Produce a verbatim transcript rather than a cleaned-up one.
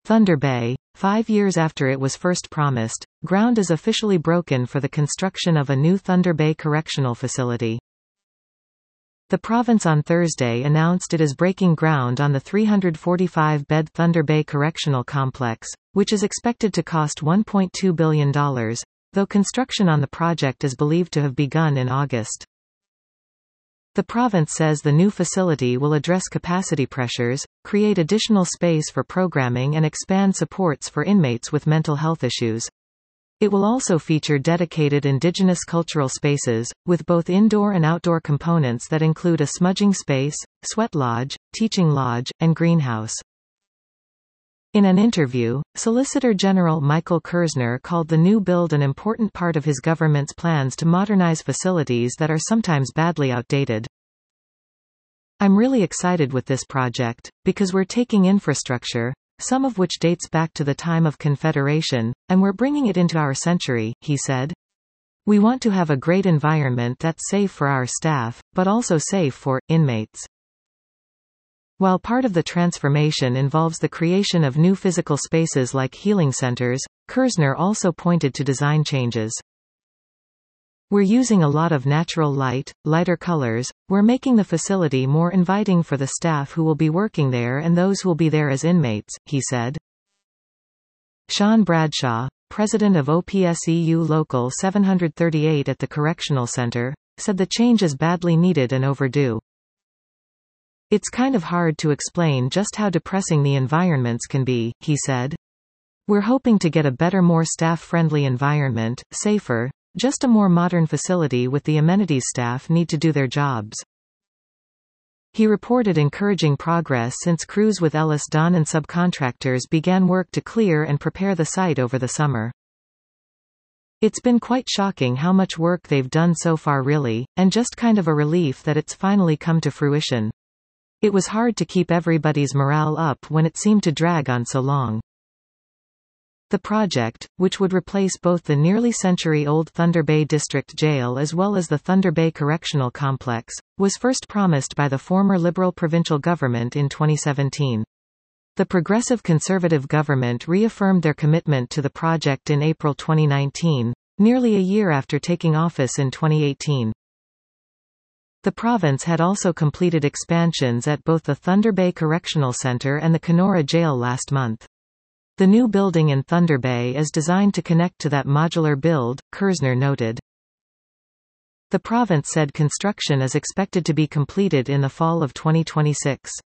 Thunder Bay. Five years after it was first promised, ground is officially broken for the construction of a new Thunder Bay Correctional Facility. The province on Thursday announced it is breaking ground on the three hundred forty-five bed Thunder Bay Correctional Complex, which is expected to cost one point two billion dollars, though construction on the project is believed to have begun in August. The province says the new facility will address capacity pressures, create additional space for programming and expand supports for inmates with mental health issues. It will also feature dedicated Indigenous cultural spaces, with both indoor and outdoor components that include a smudging space, sweat lodge, teaching lodge, and greenhouse. In an interview, Solicitor General Michael Kerzner called the new build an important part of his government's plans to modernize facilities that are sometimes badly outdated. "I'm really excited with this project, because we're taking infrastructure, some of which dates back to the time of Confederation, and we're bringing it into our century," he said. "We want to have a great environment that's safe for our staff, but also safe for inmates." While part of the transformation involves the creation of new physical spaces like healing centers, Kerzner also pointed to design changes. "We're using a lot of natural light, lighter colors, we're making the facility more inviting for the staff who will be working there and those who will be there as inmates," he said. Sean Bradshaw, president of O P S E U Local seven thirty-eight at the Correctional Center, said the change is badly needed and overdue. "It's kind of hard to explain just how depressing the environments can be," he said. "We're hoping to get a better, more staff-friendly environment, safer, just a more modern facility with the amenities staff need to do their jobs." He reported encouraging progress since crews with Ellis Don and subcontractors began work to clear and prepare the site over the summer. "It's been quite shocking how much work they've done so far really, and just kind of a relief that it's finally come to fruition. It was hard to keep everybody's morale up when it seemed to drag on so long." The project, which would replace both the nearly century-old Thunder Bay District Jail as well as the Thunder Bay Correctional Complex, was first promised by the former Liberal provincial government in twenty seventeen. The Progressive Conservative government reaffirmed their commitment to the project in April twenty nineteen, nearly a year after taking office in twenty eighteen. The province had also completed expansions at both the Thunder Bay Correctional Center and the Kenora Jail last month. The new building in Thunder Bay is designed to connect to that modular build, Kerzner noted. The province said construction is expected to be completed in the fall of twenty twenty-six.